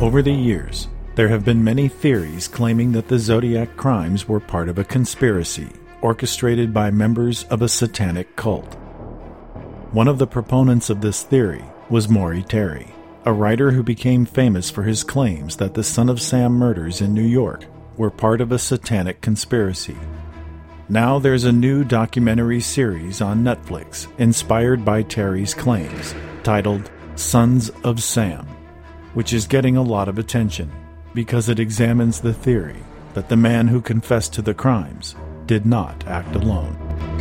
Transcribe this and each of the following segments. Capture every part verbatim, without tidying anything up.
Over the years, there have been many theories claiming that the Zodiac crimes were part of a conspiracy orchestrated by members of a satanic cult. One of the proponents of this theory was Maury Terry, a writer who became famous for his claims that the Son of Sam murders in New York were part of a satanic conspiracy. Now there's a new documentary series on Netflix inspired by Terry's claims, titled Sons of Sam, which is getting a lot of attention because it examines the theory that the man who confessed to the crimes did not act alone.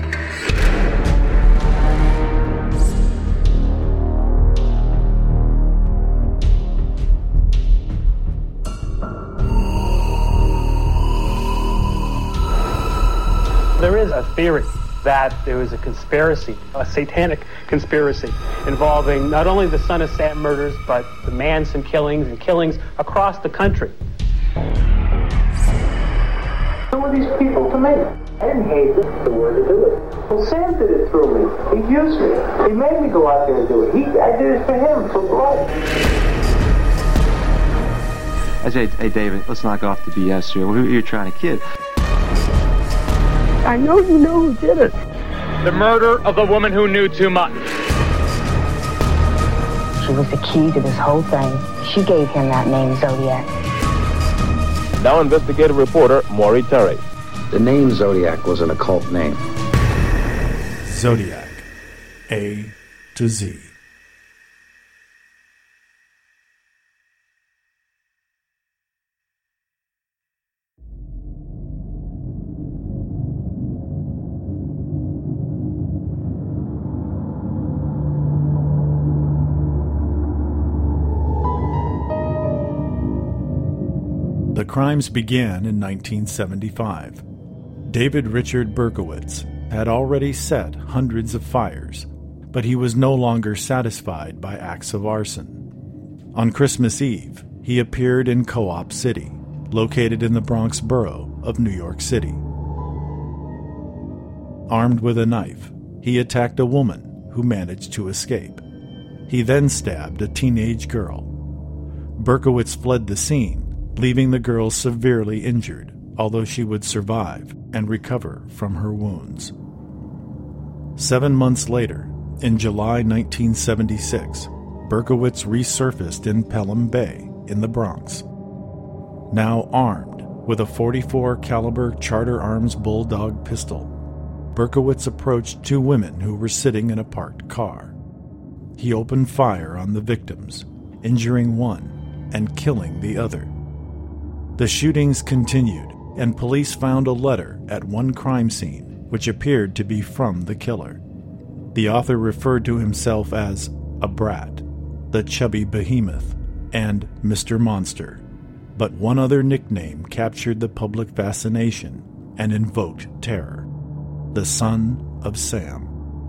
There is a theory that there was a conspiracy, a satanic conspiracy, involving not only the Son of Sam murders, but the Manson killings and killings across the country. Who are these people to me? I didn't hate them. The word to do it. Well, Sam did it through me. He used me. He made me go out there and do it. He, I did it for him, for blood. I say, hey, David, let's knock off the B S here. Who are you trying to kid? I know you know who did it. The murder of the woman who knew too much. She was the key to this whole thing. She gave him that name, Zodiac. Now investigative reporter Maury Terry. The name Zodiac was an occult name. Zodiac, A to Z. The crimes began in nineteen seventy-five. David Richard Berkowitz had already set hundreds of fires, but he was no longer satisfied by acts of arson. On Christmas Eve, he appeared in Co-op City, located in the Bronx borough of New York City. Armed with a knife, he attacked a woman who managed to escape. He then stabbed a teenage girl. Berkowitz fled the scene, leaving the girl severely injured, although she would survive and recover from her wounds. Seven months later, in July nineteen seventy-six, Berkowitz resurfaced in Pelham Bay in the Bronx. Now armed with a forty-four caliber Charter Arms Bulldog pistol, Berkowitz approached two women who were sitting in a parked car. He opened fire on the victims, injuring one and killing the other. The shootings continued, and police found a letter at one crime scene which appeared to be from the killer. The author referred to himself as a brat, the chubby behemoth, and Mister Monster, but one other nickname captured the public fascination and invoked terror: the Son of Sam.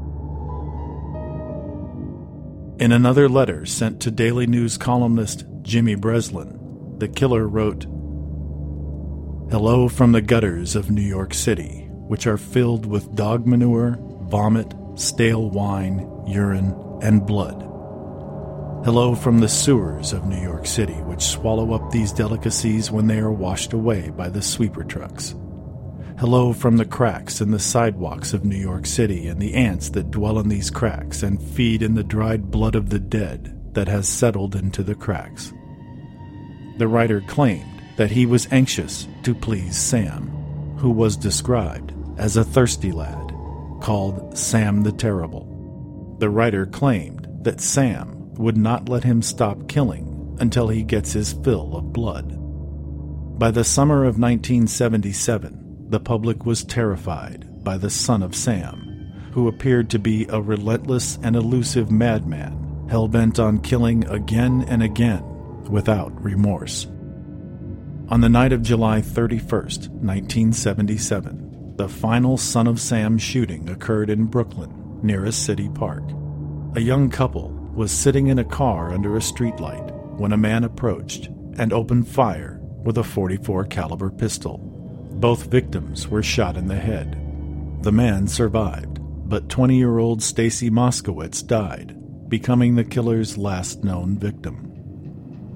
In another letter sent to Daily News columnist Jimmy Breslin, the killer wrote, "Hello from the gutters of New York City, which are filled with dog manure, vomit, stale wine, urine, and blood. Hello from the sewers of New York City, which swallow up these delicacies when they are washed away by the sweeper trucks. Hello from the cracks in the sidewalks of New York City and the ants that dwell in these cracks and feed in the dried blood of the dead that has settled into the cracks." The writer claimed that he was anxious to please Sam, who was described as a thirsty lad, called Sam the Terrible. The writer claimed that Sam would not let him stop killing until he gets his fill of blood. By the summer of nineteen seventy-seven, the public was terrified by the Son of Sam, who appeared to be a relentless and elusive madman, hell-bent on killing again and again without remorse. On the night of July thirty-first, nineteen seventy-seven, the final Son of Sam shooting occurred in Brooklyn, near a city park. A young couple was sitting in a car under a streetlight when a man approached and opened fire with a forty-four caliber pistol. Both victims were shot in the head. The man survived, but twenty-year-old Stacy Moskowitz died, becoming the killer's last known victim.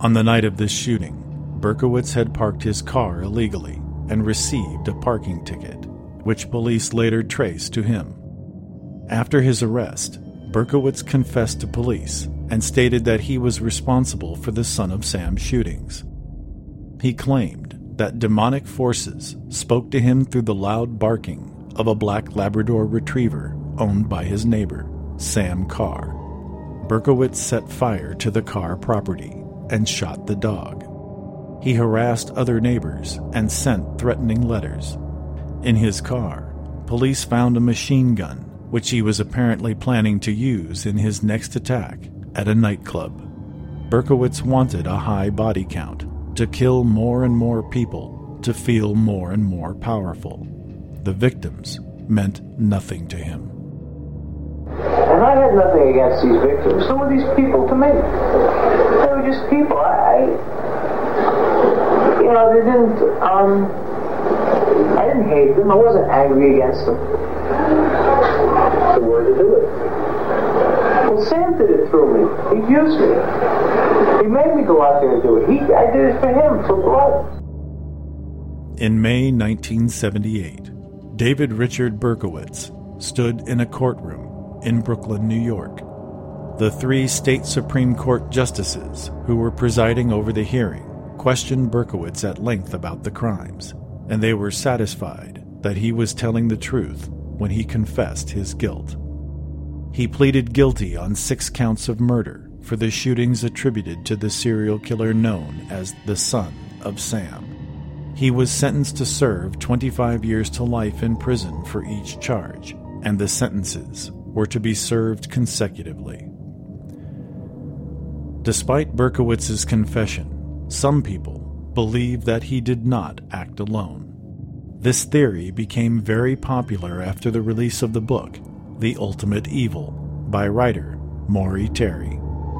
On the night of this shooting, Berkowitz had parked his car illegally and received a parking ticket, which police later traced to him. After his arrest, Berkowitz confessed to police and stated that he was responsible for the Son of Sam shootings. He claimed that demonic forces spoke to him through the loud barking of a black Labrador retriever owned by his neighbor, Sam Carr. Berkowitz set fire to the Carr property and shot the dog. He harassed other neighbors and sent threatening letters. In his car, police found a machine gun, which he was apparently planning to use in his next attack at a nightclub. Berkowitz wanted a high body count, to kill more and more people, to feel more and more powerful. The victims meant nothing to him. And I had nothing against these victims. Who were these people to me? They were just people. I, I you know, they didn't, um, I didn't hate them. I wasn't angry against them. That's the word to do it. Well, Sam did it through me. He used me. He made me go out there and do it. He, I did it for him, for blood. In May nineteen seventy-eight, David Richard Berkowitz stood in a courtroom in Brooklyn, New York. The three state Supreme Court justices who were presiding over the hearing questioned Berkowitz at length about the crimes, and they were satisfied that he was telling the truth when he confessed his guilt. He pleaded guilty on six counts of murder for the shootings attributed to the serial killer known as the Son of Sam. He was sentenced to serve twenty-five years to life in prison for each charge, and the sentences were to be served consecutively. Despite Berkowitz's confession, some people believe that he did not act alone. This theory became very popular after the release of the book, The Ultimate Evil, by writer Maury Terry.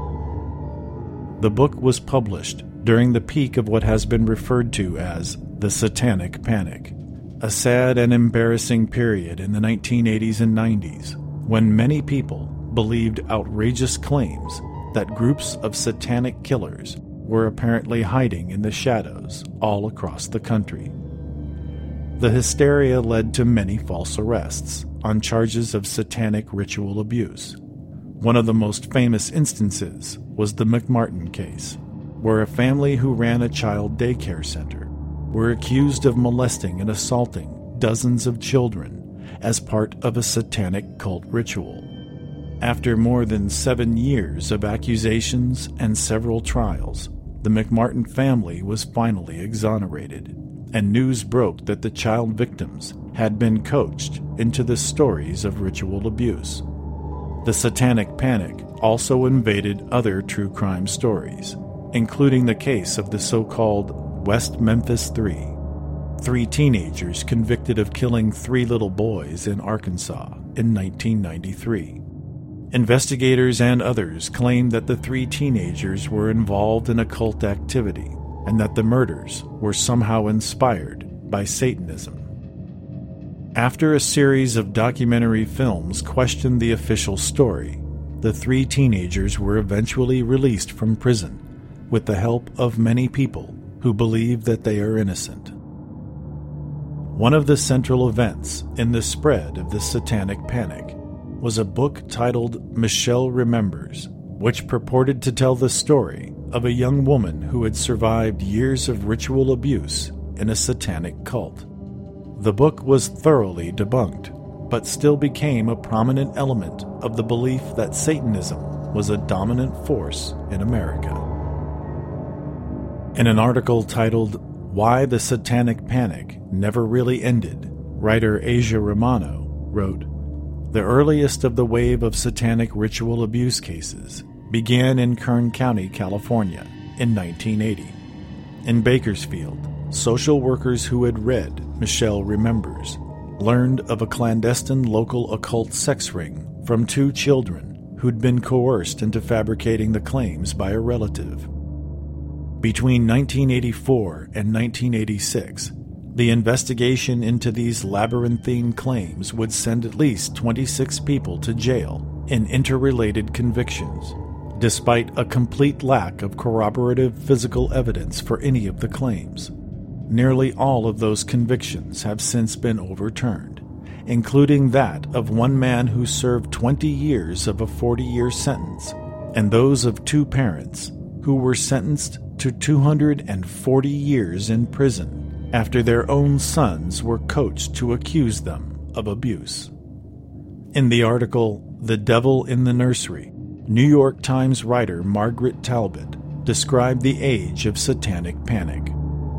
The book was published during the peak of what has been referred to as the Satanic Panic, a sad and embarrassing period in the nineteen eighties and nineties, when many people believed outrageous claims that groups of satanic killers were apparently hiding in the shadows all across the country. The hysteria led to many false arrests on charges of satanic ritual abuse. One of the most famous instances was the McMartin case, where a family who ran a child daycare center were accused of molesting and assaulting dozens of children as part of a satanic cult ritual. After more than seven years of accusations and several trials, the McMartin family was finally exonerated, and news broke that the child victims had been coached into the stories of ritual abuse. The Satanic Panic also invaded other true crime stories, including the case of the so-called West Memphis Three, three teenagers convicted of killing three little boys in Arkansas in nineteen ninety-three. Investigators and others claimed that the three teenagers were involved in occult activity and that the murders were somehow inspired by Satanism. After a series of documentary films questioned the official story, the three teenagers were eventually released from prison with the help of many people who believe that they are innocent. One of the central events in the spread of the Satanic Panic was a book titled Michelle Remembers, which purported to tell the story of a young woman who had survived years of ritual abuse in a satanic cult. The book was thoroughly debunked, but still became a prominent element of the belief that Satanism was a dominant force in America. In an article titled Why the Satanic Panic Never Really Ended, writer Asia Romano wrote, "The earliest of the wave of satanic ritual abuse cases began in Kern County, California, in nineteen eighty. In Bakersfield, social workers who had read Michelle Remembers learned of a clandestine local occult sex ring from two children who'd been coerced into fabricating the claims by a relative. Between nineteen eighty-four and nineteen eighty-six, the investigation into these labyrinthine claims would send at least twenty-six people to jail in interrelated convictions, despite a complete lack of corroborative physical evidence for any of the claims. Nearly all of those convictions have since been overturned, including that of one man who served twenty years of a forty-year sentence, and those of two parents who were sentenced to two hundred forty years in prison after their own sons were coached to accuse them of abuse. In the article, "The Devil in the Nursery," New York Times writer Margaret Talbot described the age of satanic panic.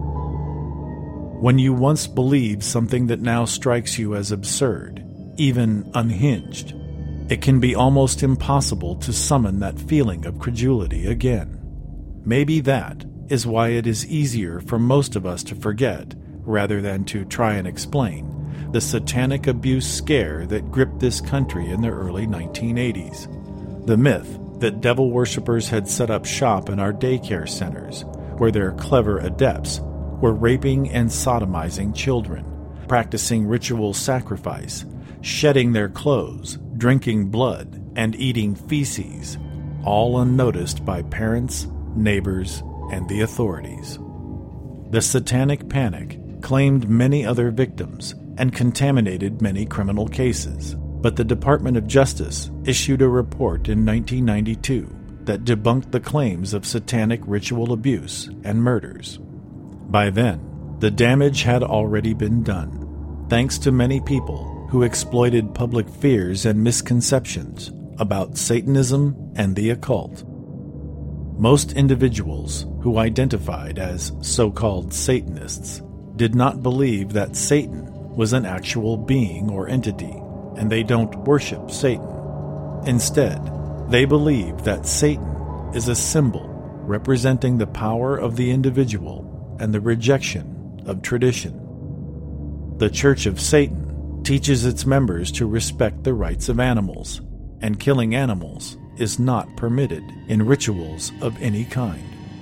When you once believed something that now strikes you as absurd, even unhinged, it can be almost impossible to summon that feeling of credulity again. Maybe that is why it is easier for most of us to forget, rather than to try and explain, the satanic abuse scare that gripped this country in the early nineteen eighties. The myth that devil worshippers had set up shop in our daycare centers, where their clever adepts were raping and sodomizing children, practicing ritual sacrifice, shedding their clothes, drinking blood, and eating feces, all unnoticed by parents, neighbors, and the authorities. The satanic panic claimed many other victims and contaminated many criminal cases, but the Department of Justice issued a report in nineteen ninety-two that debunked the claims of satanic ritual abuse and murders. By then, the damage had already been done, thanks to many people who exploited public fears and misconceptions about Satanism and the occult. Most individuals who identified as so-called Satanists did not believe that Satan was an actual being or entity, and they don't worship Satan. Instead, they believe that Satan is a symbol representing the power of the individual and the rejection of tradition. The Church of Satan teaches its members to respect the rights of animals, and killing animals is not permitted in rituals of any kind.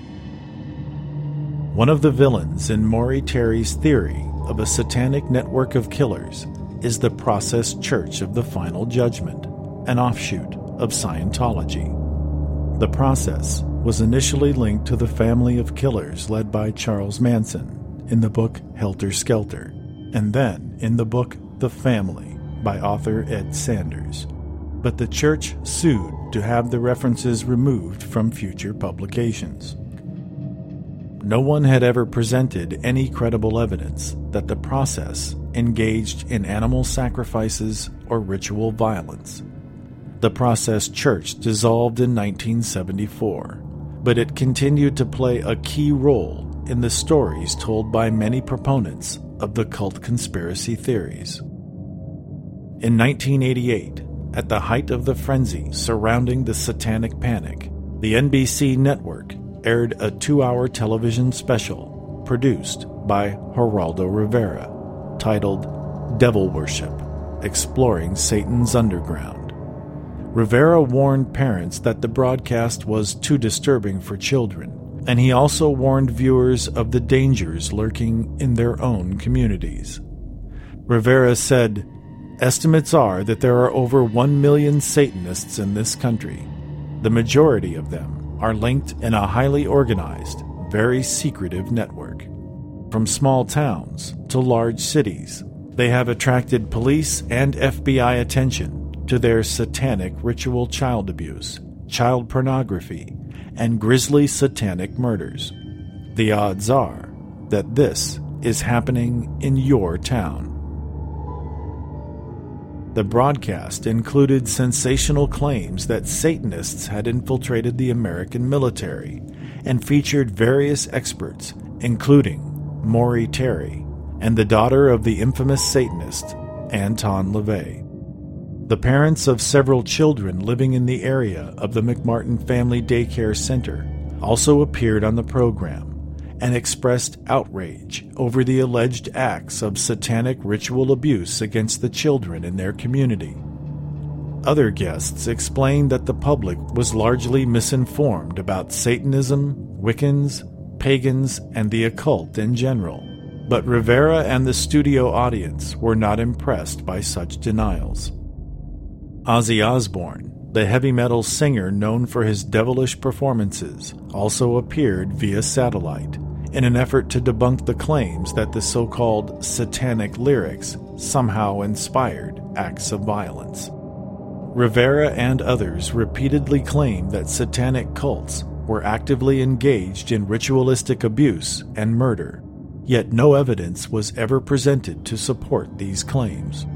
One of the villains in Maury Terry's theory of a satanic network of killers is the Process Church of the Final Judgment, an offshoot of Scientology. The Process was initially linked to the family of killers led by Charles Manson in the book Helter Skelter, and then in the book The Family by author Ed Sanders. But the church sued to have the references removed from future publications. No one had ever presented any credible evidence that the Process engaged in animal sacrifices or ritual violence. The Process Church dissolved in nineteen seventy-four, but it continued to play a key role in the stories told by many proponents of the cult conspiracy theories. In nineteen eighty-eight, at the height of the frenzy surrounding the Satanic Panic, the N B C network aired a two-hour television special produced by Geraldo Rivera, titled Devil Worship: Exploring Satan's Underground. Rivera warned parents that the broadcast was too disturbing for children, and he also warned viewers of the dangers lurking in their own communities. Rivera said, "Estimates are that there are over one million Satanists in this country. The majority of them are linked in a highly organized, very secretive network. From small towns to large cities, they have attracted police and F B I attention to their satanic ritual child abuse, child pornography, and grisly satanic murders. The odds are that this is happening in your town." The broadcast included sensational claims that Satanists had infiltrated the American military and featured various experts, including Maury Terry and the daughter of the infamous Satanist, Anton LaVey. The parents of several children living in the area of the McMartin Family Daycare Center also appeared on the program and expressed outrage over the alleged acts of satanic ritual abuse against the children in their community. Other guests explained that the public was largely misinformed about Satanism, Wiccans, pagans, and the occult in general, but Rivera and the studio audience were not impressed by such denials. Ozzy Osbourne, the heavy metal singer known for his devilish performances, also appeared via satellite in an effort to debunk the claims that the so-called satanic lyrics somehow inspired acts of violence. Rivera and others repeatedly claimed that satanic cults were actively engaged in ritualistic abuse and murder, yet no evidence was ever presented to support these claims.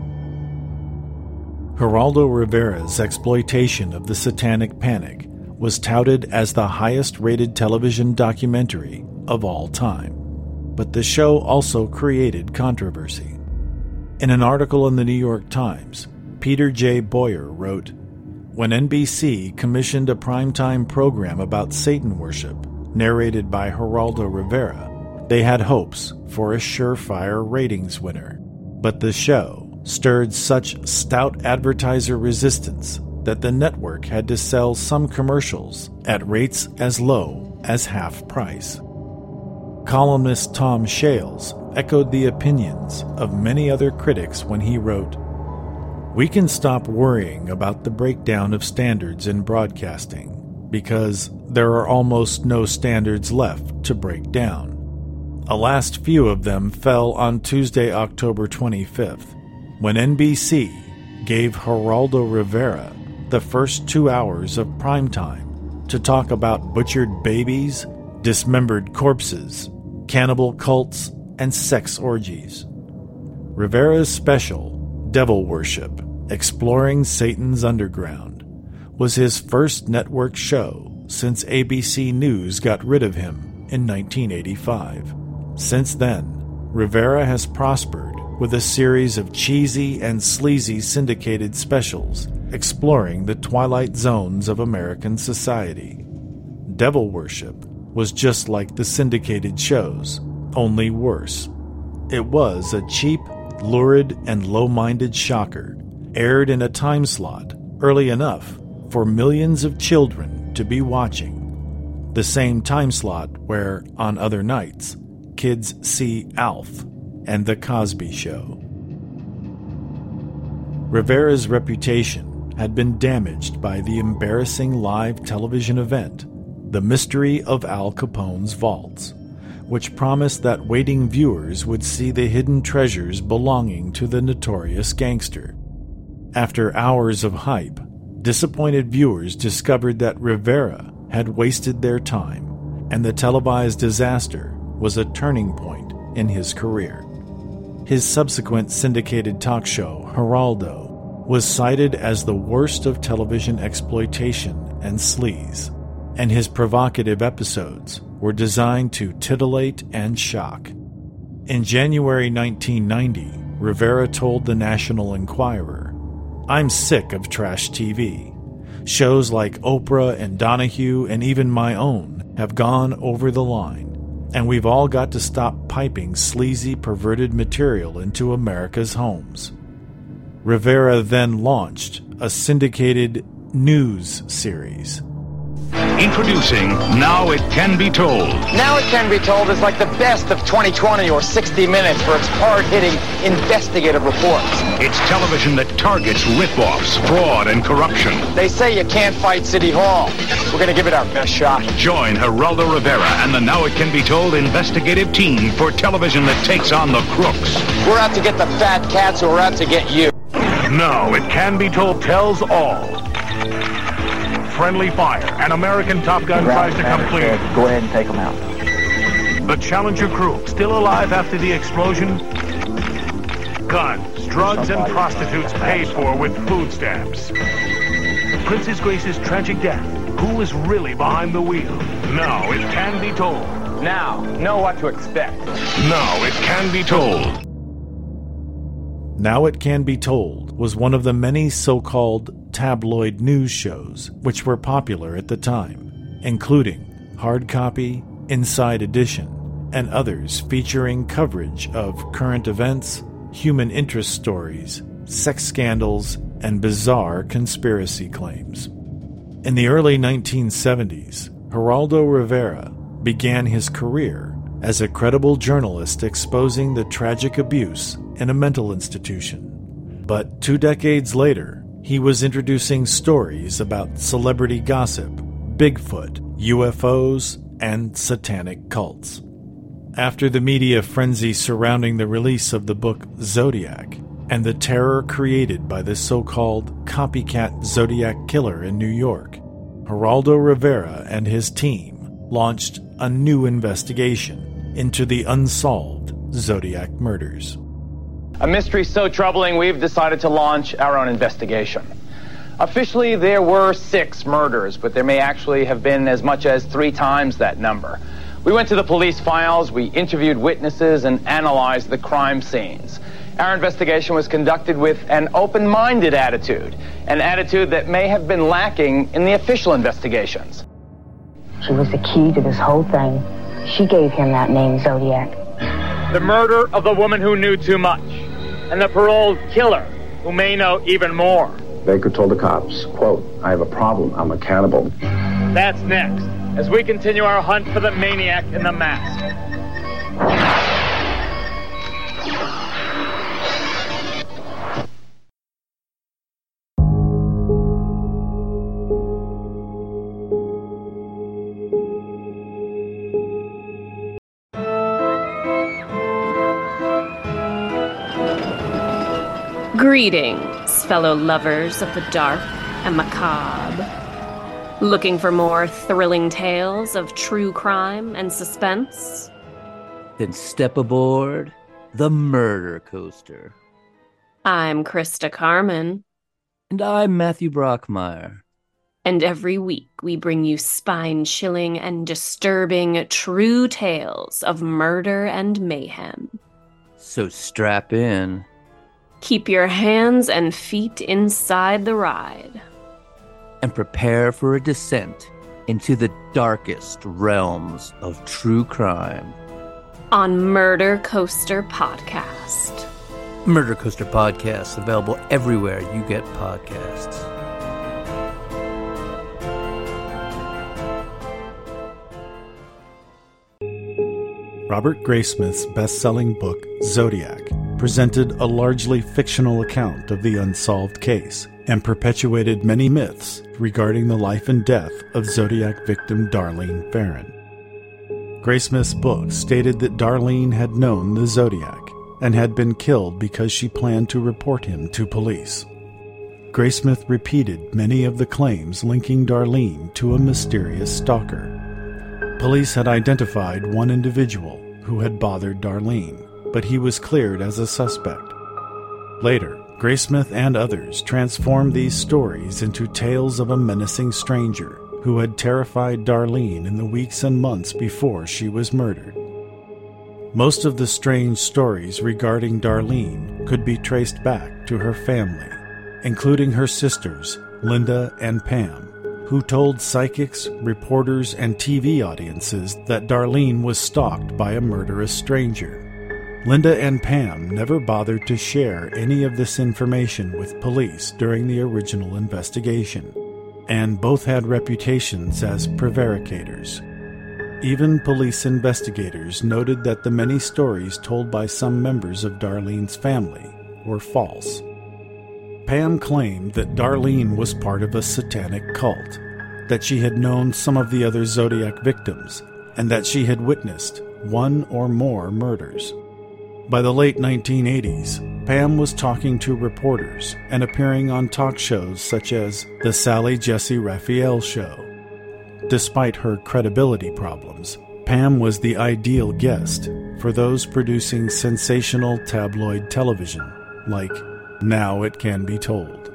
Geraldo Rivera's exploitation of the Satanic Panic was touted as the highest-rated television documentary of all time, but the show also created controversy. In an article in the New York Times, Peter J. Boyer wrote, "When N B C commissioned a primetime program about Satan worship, narrated by Geraldo Rivera, they had hopes for a surefire ratings winner. But the show stirred such stout advertiser resistance that the network had to sell some commercials at rates as low as half price." Columnist Tom Shales echoed the opinions of many other critics when he wrote, "We can stop worrying about the breakdown of standards in broadcasting because there are almost no standards left to break down. A last few of them fell on Tuesday, October twenty-fifth, when N B C gave Geraldo Rivera the first two hours of primetime to talk about butchered babies, dismembered corpses, cannibal cults, and sex orgies. Rivera's special, Devil Worship, Exploring Satan's Underground, was his first network show since A B C News got rid of him in nineteen eighty-five. Since then, Rivera has prospered with a series of cheesy and sleazy syndicated specials exploring the twilight zones of American society. Devil Worship was just like the syndicated shows, only worse. It was a cheap, lurid, and low-minded shocker, aired in a time slot early enough for millions of children to be watching, the same time slot where, on other nights, kids see Alf and The Cosby Show. Rivera's reputation had been damaged by the embarrassing live television event, The Mystery of Al Capone's Vaults, which promised that waiting viewers would see the hidden treasures belonging to the notorious gangster. After hours of hype, disappointed viewers discovered that Rivera had wasted their time, and the televised disaster was a turning point in his career. His subsequent syndicated talk show, Geraldo, was cited as the worst of television exploitation and sleaze, and his provocative episodes were designed to titillate and shock. In January nineteen ninety, Rivera told the National Enquirer, "I'm sick of trash T V. Shows like Oprah and Donahue and even my own have gone over the line, and we've all got to stop piping sleazy, perverted material into America's homes." Rivera then launched a syndicated news series. Introducing Now It Can Be Told. Now It Can Be Told is like the best of twenty twenty or sixty minutes for its hard-hitting investigative reports. It's television that targets rip-offs, fraud, and corruption. They say you can't fight City Hall. We're going to give it our best shot. Join Geraldo Rivera and the Now It Can Be Told investigative team for television that takes on the crooks. We're out to get the fat cats who are out to get you. Now It Can Be Told tells all. Friendly fire. An American Top Gun tries to come clear. Go ahead and take them out. The Challenger crew, still alive after the explosion? Guns, drugs, and prostitutes paid for with food stamps. Princess Grace's tragic death. Who is really behind the wheel? Now It Can Be Told. Now, know what to expect. Now It Can Be Told. Now It Can Be Told was one of the many so-called tabloid news shows which were popular at the time, including Hard Copy, Inside Edition, and others featuring coverage of current events, human interest stories, sex scandals, and bizarre conspiracy claims. In the early nineteen seventies, Geraldo Rivera began his career as a credible journalist exposing the tragic abuse in a mental institution. But two decades later, he was introducing stories about celebrity gossip, Bigfoot, U F Os, and satanic cults. After the media frenzy surrounding the release of the book Zodiac, and the terror created by the so-called copycat Zodiac killer in New York, Geraldo Rivera and his team launched a new investigation into the unsolved Zodiac murders. A mystery so troubling, we've decided to launch our own investigation. Officially, there were six murders, but there may actually have been as much as three times that number. We went to the police files, we interviewed witnesses, and analyzed the crime scenes. Our investigation was conducted with an open-minded attitude, an attitude that may have been lacking in the official investigations. She was the key to this whole thing. She gave him that name, Zodiac. The murder of the woman who knew too much, and the paroled killer who may know even more. Baker told the cops, quote, "I have a problem. I'm a cannibal." That's next, as we continue our hunt for the maniac in the mask. Greetings, fellow lovers of the dark and macabre. Looking for more thrilling tales of true crime and suspense? Then step aboard the Murder Coaster. I'm Krista Carmen. And I'm Matthew Brockmeyer. And every week we bring you spine-chilling and disturbing true tales of murder and mayhem. So strap in. Keep your hands and feet inside the ride. And prepare for a descent into the darkest realms of true crime. On Murder Coaster Podcast. Murder Coaster Podcast, available everywhere you get podcasts. Robert Graysmith's best-selling book, Zodiac, presented a largely fictional account of the unsolved case and perpetuated many myths regarding the life and death of Zodiac victim Darlene Ferrin. Graysmith's book stated that Darlene had known the Zodiac and had been killed because she planned to report him to police. Graysmith repeated many of the claims linking Darlene to a mysterious stalker. Police had identified one individual who had bothered Darlene, but he was cleared as a suspect. Later, Graysmith and others transformed these stories into tales of a menacing stranger who had terrified Darlene in the weeks and months before she was murdered. Most of the strange stories regarding Darlene could be traced back to her family, including her sisters, Linda and Pam, who told psychics, reporters, and T V audiences that Darlene was stalked by a murderous stranger. Linda and Pam never bothered to share any of this information with police during the original investigation, and both had reputations as prevaricators. Even police investigators noted that the many stories told by some members of Darlene's family were false. Pam claimed that Darlene was part of a satanic cult, that she had known some of the other Zodiac victims, and that she had witnessed one or more murders. By the late nineteen eighties, Pam was talking to reporters and appearing on talk shows such as The Sally Jessy Raphael Show. Despite her credibility problems, Pam was the ideal guest for those producing sensational tabloid television, like Now It Can Be Told.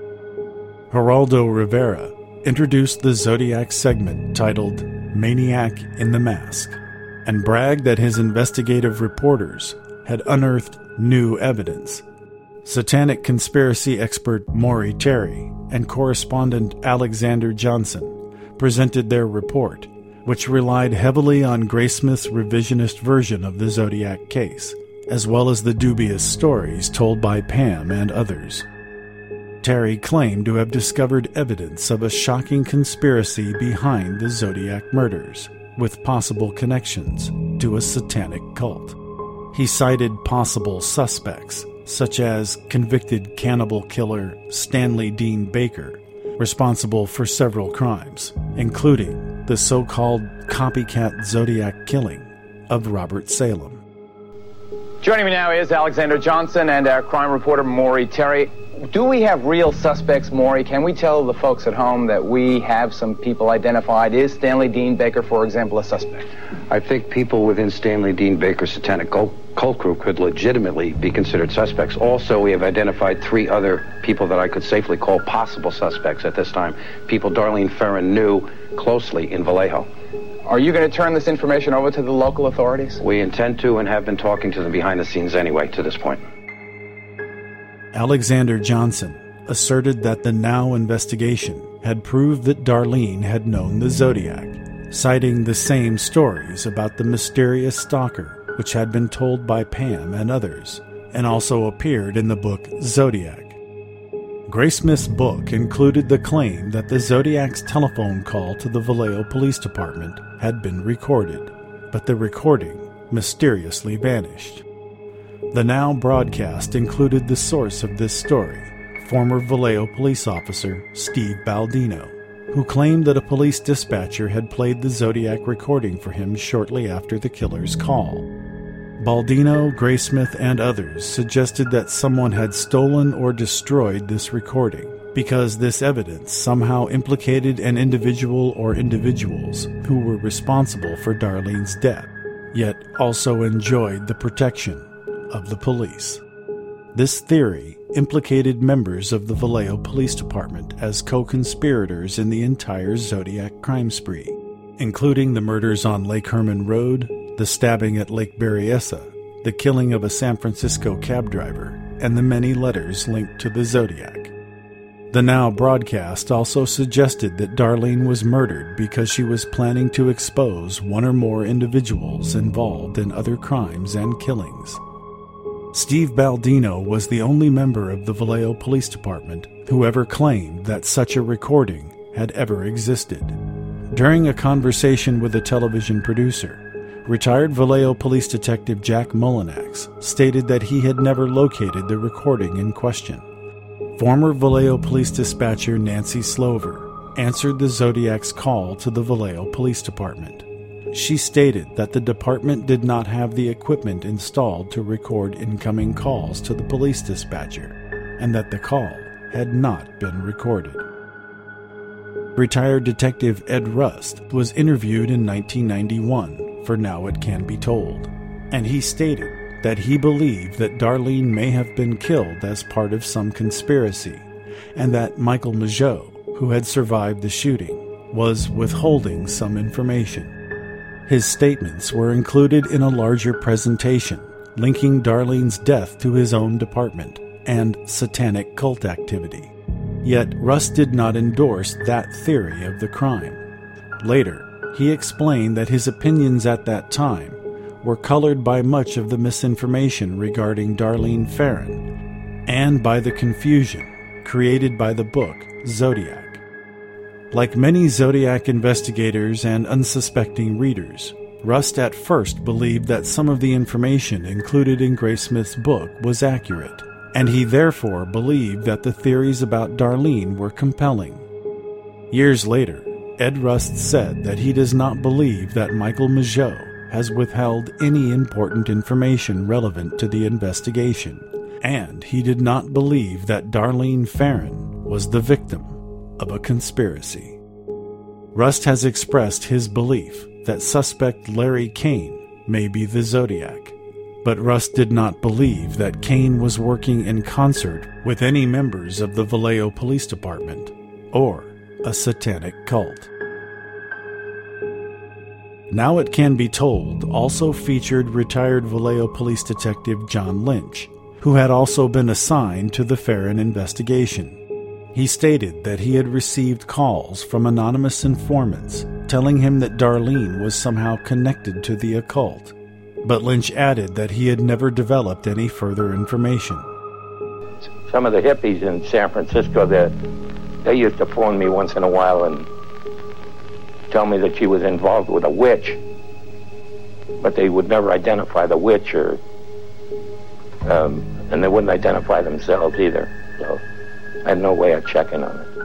Geraldo Rivera introduced the Zodiac segment titled Maniac in the Mask, and bragged that his investigative reporters had unearthed new evidence. Satanic conspiracy expert Maury Terry and correspondent Alexander Johnson presented their report, which relied heavily on Graysmith's revisionist version of the Zodiac case, as well as the dubious stories told by Pam and others. Terry claimed to have discovered evidence of a shocking conspiracy behind the Zodiac murders, with possible connections to a satanic cult. He cited possible suspects, such as convicted cannibal killer Stanley Dean Baker, responsible for several crimes, including the so-called copycat Zodiac killing of Robert Salem. Joining me now is Alexander Johnson and our crime reporter Maury Terry. Do we have real suspects, Maury? Can we tell the folks at home that we have some people identified? Is Stanley Dean Baker, for example, a suspect? I think people within Stanley Dean Baker's satanic cult, cult group could legitimately be considered suspects. Also, we have identified three other people that I could safely call possible suspects at this time, people Darlene Ferrin knew closely in Vallejo. Are you going to turn this information over to the local authorities? We intend to and have been talking to them behind the scenes anyway to this point. Alexander Johnson asserted that the Now investigation had proved that Darlene had known the Zodiac, citing the same stories about the mysterious stalker which had been told by Pam and others, and also appeared in the book Zodiac. Graysmith's book included the claim that the Zodiac's telephone call to the Vallejo Police Department had been recorded, but the recording mysteriously vanished. The Now broadcast included the source of this story, former Vallejo police officer Steve Baldino, who claimed that a police dispatcher had played the Zodiac recording for him shortly after the killer's call. Baldino, Graysmith, and others suggested that someone had stolen or destroyed this recording because this evidence somehow implicated an individual or individuals who were responsible for Darlene's death, yet also enjoyed the protection of the police. This theory implicated members of the Vallejo Police Department as co-conspirators in the entire Zodiac crime spree, including the murders on Lake Herman Road, the stabbing at Lake Berryessa, the killing of a San Francisco cab driver, and the many letters linked to the Zodiac. The Now broadcast also suggested that Darlene was murdered because she was planning to expose one or more individuals involved in other crimes and killings. Steve Baldino was the only member of the Vallejo Police Department who ever claimed that such a recording had ever existed. During a conversation with a television producer, retired Vallejo Police Detective Jack Mullinax stated that he had never located the recording in question. Former Vallejo Police Dispatcher Nancy Slover answered the Zodiac's call to the Vallejo Police Department. She stated that the department did not have the equipment installed to record incoming calls to the police dispatcher, and that the call had not been recorded. Retired Detective Ed Rust was interviewed in nineteen ninety-one for Now It Can Be Told, and he stated that he believed that Darlene may have been killed as part of some conspiracy, and that Michael Mageau, who had survived the shooting, was withholding some information. His statements were included in a larger presentation linking Darlene's death to his own department and satanic cult activity. Yet Rust did not endorse that theory of the crime. Later, he explained that his opinions at that time were colored by much of the misinformation regarding Darlene Ferrin and by the confusion created by the book Zodiac. Like many Zodiac investigators and unsuspecting readers, Rust at first believed that some of the information included in Graysmith's book was accurate, and he therefore believed that the theories about Darlene were compelling. Years later, Ed Rust said that he does not believe that Michael Mageau has withheld any important information relevant to the investigation, and he did not believe that Darlene Ferrin was the victim of a conspiracy. Rust has expressed his belief that suspect Larry Kane may be the Zodiac, but Rust did not believe that Kane was working in concert with any members of the Vallejo Police Department or a satanic cult. Now It Can Be Told also featured retired Vallejo Police Detective John Lynch, who had also been assigned to the Ferrin investigation. He stated that he had received calls from anonymous informants telling him that Darlene was somehow connected to the occult, but Lynch added that he had never developed any further information. Some of the hippies in San Francisco, that they used to phone me once in a while and tell me that she was involved with a witch, but they would never identify the witch or um, And they wouldn't identify themselves either, so I had no way of checking on it.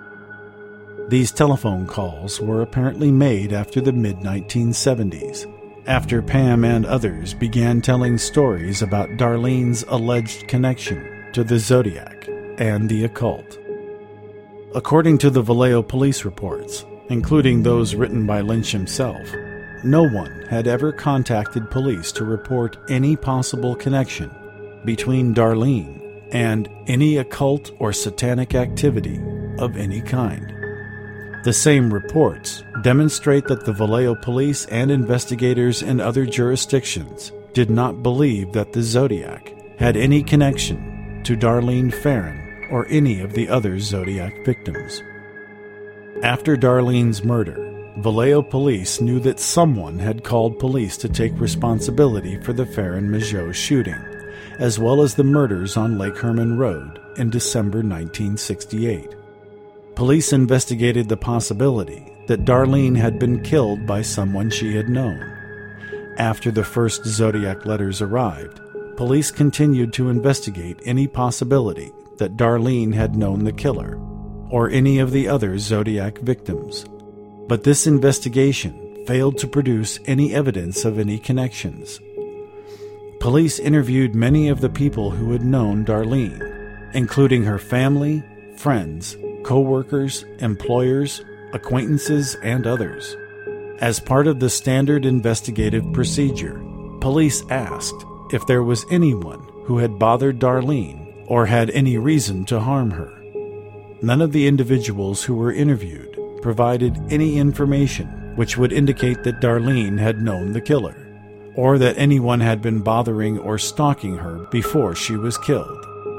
These telephone calls were apparently made after the mid nineteen seventies, after Pam and others began telling stories about Darlene's alleged connection to the Zodiac and the occult. According to the Vallejo police reports, including those written by Lynch himself, no one had ever contacted police to report any possible connection between Darlene and any occult or satanic activity of any kind. The same reports demonstrate that the Vallejo police and investigators in other jurisdictions did not believe that the Zodiac had any connection to Darlene Ferrin or any of the other Zodiac victims. After Darlene's murder, Vallejo police knew that someone had called police to take responsibility for the Ferrin-Mageau shooting, as well as the murders on Lake Herman Road in December nineteen sixty-eight. Police investigated the possibility that Darlene had been killed by someone she had known. After the first Zodiac letters arrived, police continued to investigate any possibility that Darlene had known the killer, or any of the other Zodiac victims. But this investigation failed to produce any evidence of any connections. Police interviewed many of the people who had known Darlene, including her family, friends, co-workers, employers, acquaintances, and others. As part of the standard investigative procedure, police asked if there was anyone who had bothered Darlene or had any reason to harm her. None of the individuals who were interviewed provided any information which would indicate that Darlene had known the killer, or that anyone had been bothering or stalking her before she was killed.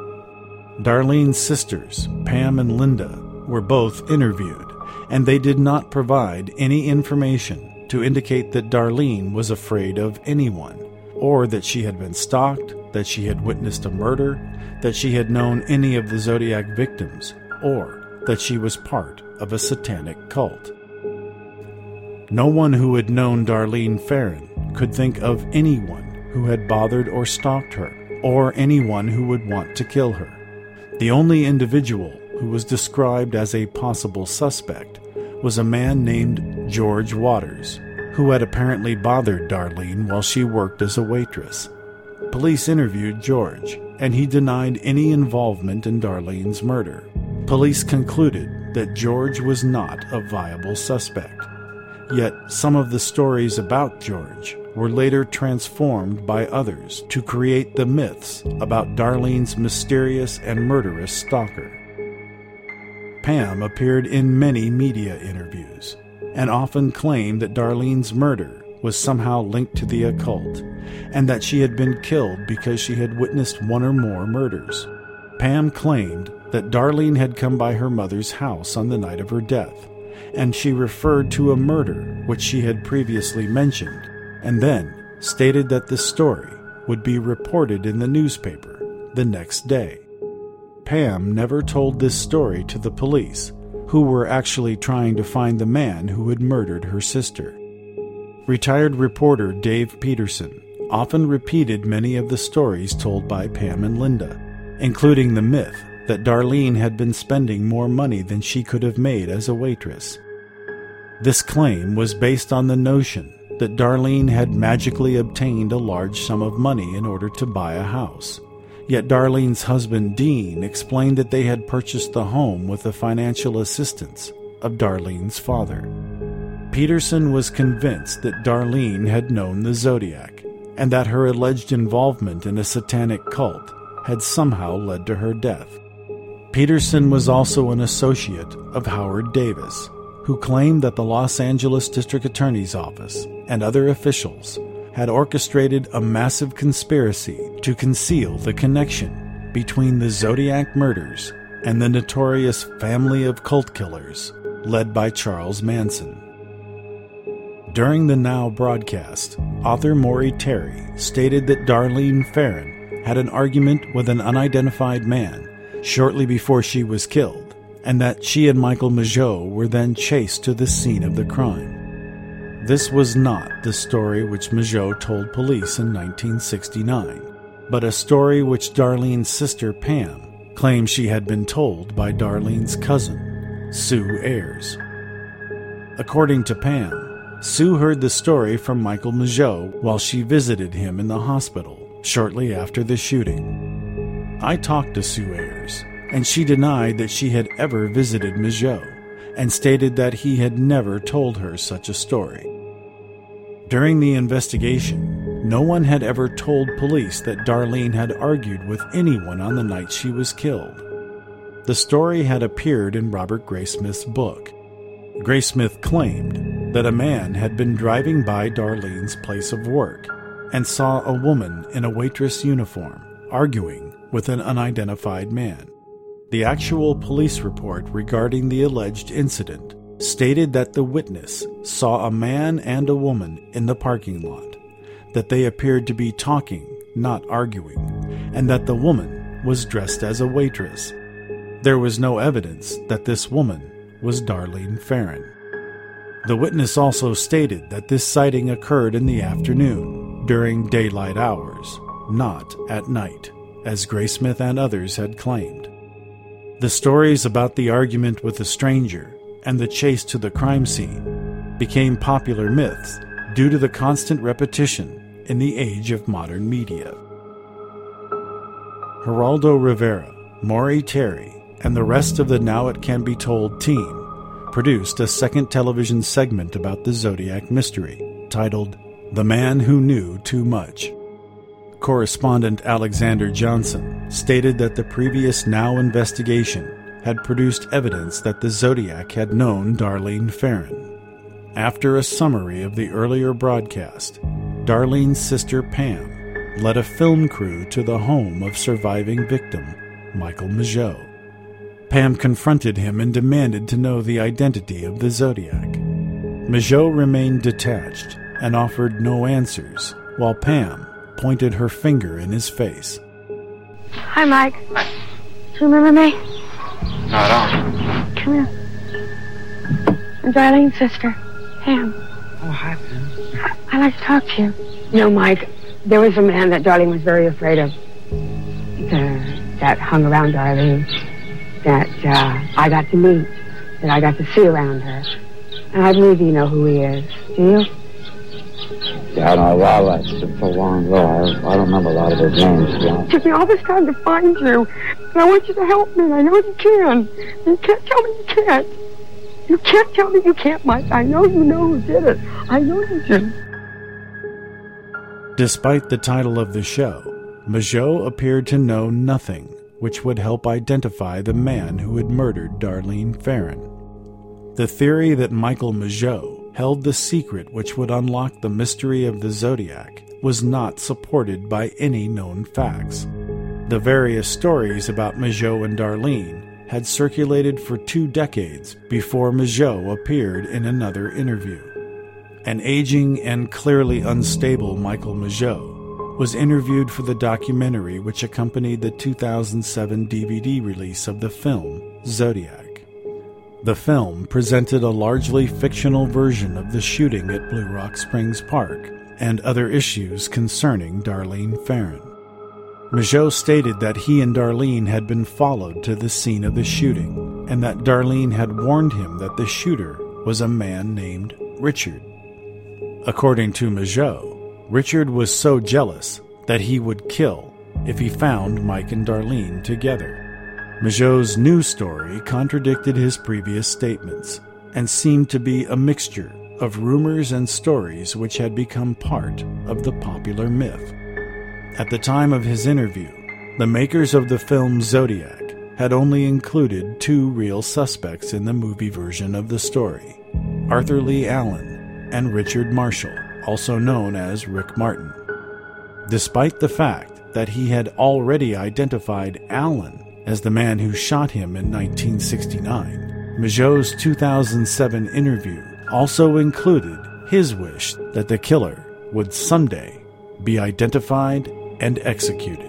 Darlene's sisters, Pam and Linda, were both interviewed, and they did not provide any information to indicate that Darlene was afraid of anyone, or that she had been stalked, that she had witnessed a murder, that she had known any of the Zodiac victims, or that she was part of a satanic cult. No one who had known Darlene Ferrin could think of anyone who had bothered or stalked her, or anyone who would want to kill her. The only individual who was described as a possible suspect was a man named George Waters, who had apparently bothered Darlene while she worked as a waitress. Police interviewed George, and he denied any involvement in Darlene's murder. Police concluded that George was not a viable suspect. Yet some of the stories about George were later transformed by others to create the myths about Darlene's mysterious and murderous stalker. Pam appeared in many media interviews and often claimed that Darlene's murder was somehow linked to the occult and that she had been killed because she had witnessed one or more murders. Pam claimed that Darlene had come by her mother's house on the night of her death, and she referred to a murder which she had previously mentioned, and then stated that the story would be reported in the newspaper the next day. Pam never told this story to the police, who were actually trying to find the man who had murdered her sister. Retired reporter Dave Peterson often repeated many of the stories told by Pam and Linda, including the myth that Darlene had been spending more money than she could have made as a waitress. This claim was based on the notion that Darlene had magically obtained a large sum of money in order to buy a house. Yet Darlene's husband, Dean, explained that they had purchased the home with the financial assistance of Darlene's father. Peterson was convinced that Darlene had known the Zodiac, and that her alleged involvement in a satanic cult had somehow led to her death. Peterson was also an associate of Howard Davis, who claimed that the Los Angeles District Attorney's Office and other officials had orchestrated a massive conspiracy to conceal the connection between the Zodiac murders and the notorious family of cult killers led by Charles Manson. During the Now broadcast, author Maury Terry stated that Darlene Ferrin had an argument with an unidentified man shortly before she was killed, and that she and Michael Mageau were then chased to the scene of the crime. This was not the story which Mageau told police in nineteen sixty-nine. but a story which Darlene's sister Pam claims she had been told by Darlene's cousin, Sue Ayers. According to Pam, Sue heard the story from Michael Mageau while she visited him in the hospital shortly after the shooting. I talked to Sue Ayers, and she denied that she had ever visited Mageau, and stated that he had never told her such a story. During the investigation, no one had ever told police that Darlene had argued with anyone on the night she was killed. The story had appeared in Robert Graysmith's book. Graysmith claimed that a man had been driving by Darlene's place of work and saw a woman in a waitress uniform arguing with an unidentified man. The actual police report regarding the alleged incident stated that the witness saw a man and a woman in the parking lot, that they appeared to be talking, not arguing, and that the woman was dressed as a waitress. There was no evidence that this woman was Darlene Ferrin. The witness also stated that this sighting occurred in the afternoon, during daylight hours, not at night, as Graysmith and others had claimed. The stories about the argument with a stranger and the chase to the crime scene became popular myths due to the constant repetition in the age of modern media. Geraldo Rivera, Maury Terry, and the rest of the Now It Can Be Told team produced a second television segment about the Zodiac mystery, titled The Man Who Knew Too Much. Correspondent Alexander Johnson stated that the previous Now investigation had produced evidence that the Zodiac had known Darlene Ferrin. After a summary of the earlier broadcast, Darlene's sister Pam led a film crew to the home of surviving victim Michael Mageau. Pam confronted him and demanded to know the identity of the Zodiac. Mageau remained detached and offered no answers, while Pam pointed her finger in his face. Hi, Mike. Hi. Do you remember me? No, I don't. Come here. I'm Darlene's sister, Pam. Oh, hi, Pam. I'd like to talk to you. You know, Mike, there was a man that Darlene was very afraid of. The, that hung around Darlene. That uh, I got to meet. That I got to see around her. And I believe you know who he is. Do you? Yeah, I know a lot of that stuff so long ago. I, I don't remember a lot of his names, to be honest. It took me all this time to find you. And I want you to help me. I know you can. You can't tell me you can't. You can't tell me you can't, Mike. I know you know who did it. I know you do. Despite the title of the show, Mageau appeared to know nothing which would help identify the man who had murdered Darlene Ferrin. The theory that Michael Mageau held the secret which would unlock the mystery of the Zodiac was not supported by any known facts. The various stories about Mageau and Darlene had circulated for two decades before Mageau appeared in another interview. An aging and clearly unstable Michael Mageau was interviewed for the documentary which accompanied the two thousand seven D V D release of the film Zodiac. The film presented a largely fictional version of the shooting at Blue Rock Springs Park and other issues concerning Darlene Ferrin. Mageau stated that he and Darlene had been followed to the scene of the shooting and that Darlene had warned him that the shooter was a man named Richard. According to Mageau, Richard was so jealous that he would kill if he found Mike and Darlene together. Mageau's new story contradicted his previous statements and seemed to be a mixture of rumors and stories which had become part of the popular myth. At the time of his interview, the makers of the film Zodiac had only included two real suspects in the movie version of the story, Arthur Lee Allen and Richard Marshall, also known as Rick Martin. Despite the fact that he had already identified Allen as the man who shot him in nineteen sixty-nine, Mageau's two thousand seven interview also included his wish that the killer would someday be identified and executed.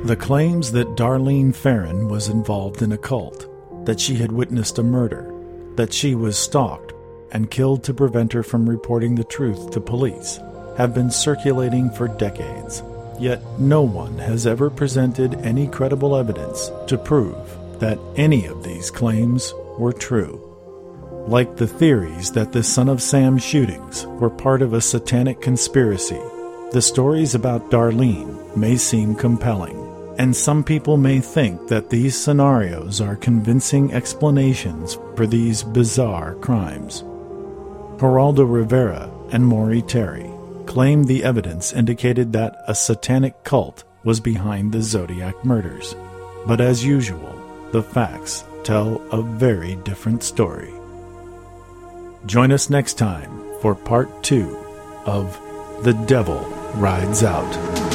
The claims that Darlene Ferrin was involved in a cult, that she had witnessed a murder, that she was stalked and killed to prevent her from reporting the truth to police, have been circulating for decades. Yet no one has ever presented any credible evidence to prove that any of these claims were true. Like the theories that the Son of Sam shootings were part of a satanic conspiracy, the stories about Darlene may seem compelling, and some people may think that these scenarios are convincing explanations for these bizarre crimes. Geraldo Rivera and Maury Terry claimed the evidence indicated that a satanic cult was behind the Zodiac murders. But as usual, the facts tell a very different story. Join us next time for part two of The Devil Rides Out.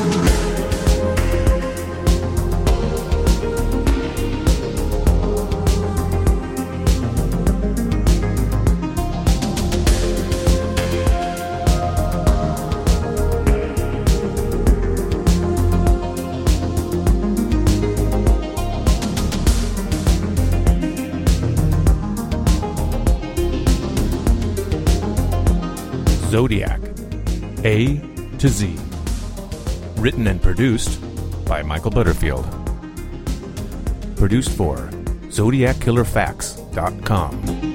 Zodiac, A to Z. Written and produced by Michael Butterfield. Produced for Zodiac Killer Facts dot com.